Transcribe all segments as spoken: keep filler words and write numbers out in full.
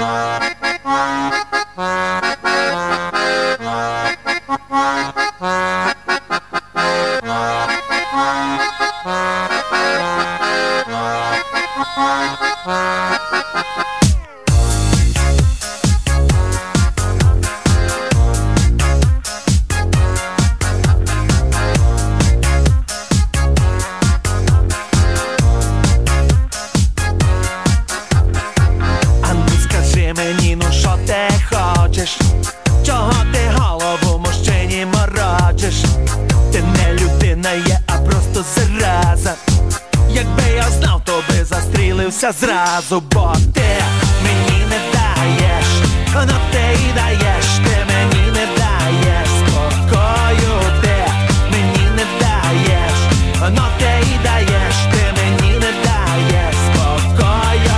Чого ти голову мужчині морочиш? Ти не людина є, а просто зараза. Якби я знав, то би застрілився зразу. Бо ти мені не даєш, ну ти й даєш. Ти мені не даєш спокою. Ти мені не даєш, ну ти й даєш. Ти мені не даєш спокою.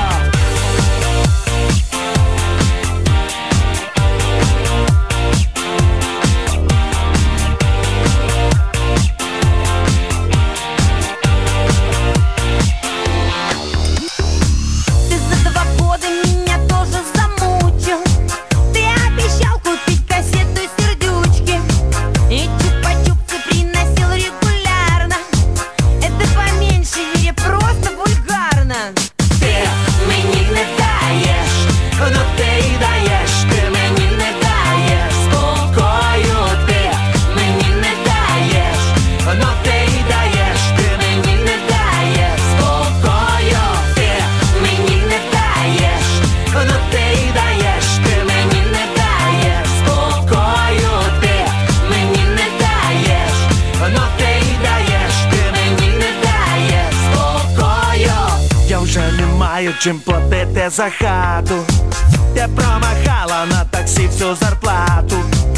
Чим платити за хату? Ти промахала на таксі всю зарплату.